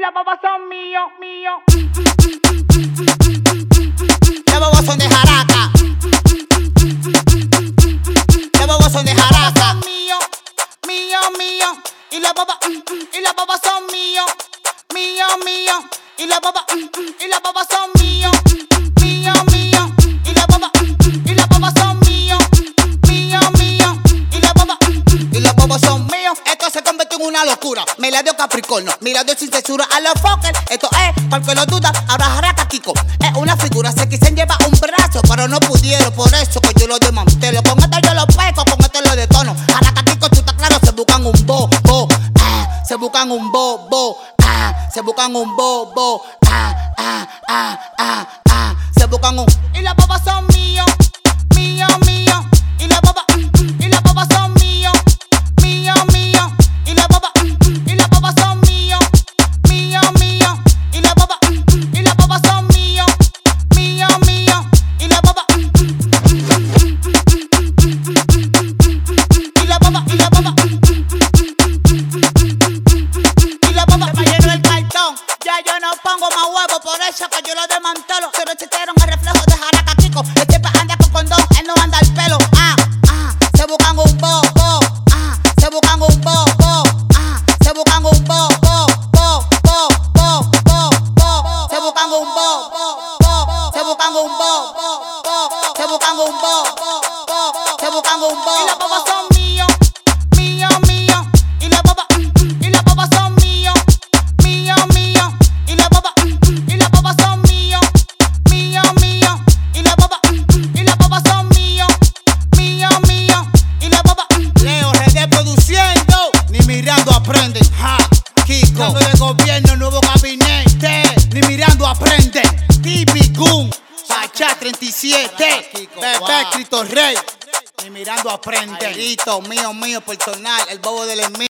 las babas son míos, míos. Las babas son de Jaraca. Las babas son de Jaraca. Mío, mío, mío. Y las babas son míos, mío, mío. Y las babas son míos, mío, mío. Y las babas son míos, mío, mío. Y las babas son míos. Esto se convirtió en una locura. Me la dio Capricornio, mirando sin censura a los fuckers. Esto es, para que lo duda, ahora Jaraca Kiko es una figura. Se quisieron llevar un brazo, pero no pudieron. Por eso que yo lo desmantelo. Con esto yo lo peco, con esto lo detono. Jaraca Kiko, tú estás claro, se buscan un bobo. Se buscan un bobo. Se buscan un bobo. Se buscan un. Y las babas son míos, mío, mío. Y las babas son míos, mío, mío. Y las babas son míos, mío, mío. Y las babas son míos, mío, mío. Y las babas Se me llenó el cartón. Ya yo no pongo más huevos, por eso que yo lo desmantelo. Se resistieron el reflejo de Jaraca Kiko. El siempre anda con condón, él no anda al pelo. Se buscan un bobo. Se buscan un bobo. Se buscan un bobo. Se buscan un bobo. Se buscan un bobo. Se buscan un bobo. Se buscan un bobo. y las babas son míos, mío, mío. Y las babas son míos, mío, mío. Y las babas son míos, mío, mío. Y las babas son míos, mío, mío. Y las babas Leo RD produciendo, ni mirando aprenden. Kiko, cambio de gobierno, nuevo gabinete, ni mirando aprenden. Tipi Gun, Pachá 37, Bebé Cristo Rey, ni mirando aprenden. Mío, mío, personal, el bobo del enemigo.